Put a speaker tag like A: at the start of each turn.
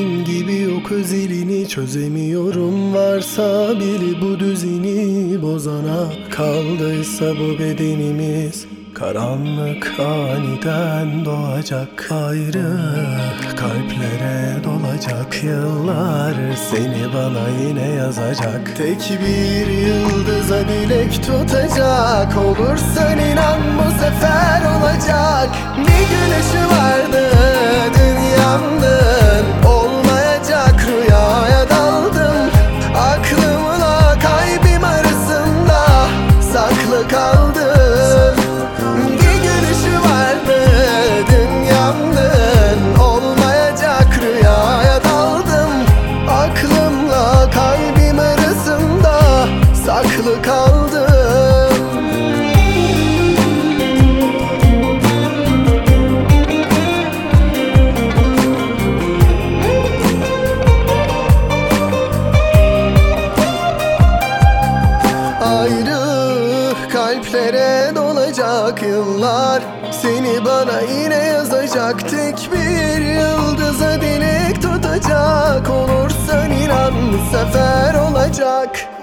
A: Senin gibi yok özelini çözemiyorum. Varsa biri bu düzeni bozana, kaldıysa bu bedenimiz karanlık aniden doğacak. Ayrı kalplere dolacak yıllar, seni bana yine yazacak. Tek bir yıldıza dilek tutacak, olursan inan bu sefer olacak. Bir gülüşü vardı dün yandın, olmayacak rüyaya daldım. Aklımla kalbim arasında saklı kaldım. Bir gülüşü vardı dün yandın, olmayacak rüyaya daldım. Aklımla kalbim arasında saklı kaldım. Ayrı kalplere dolacak yıllar, seni bana yine yazacak. Tek bir yıldıza dilek tutacak, olursan inan bu sefer olacak.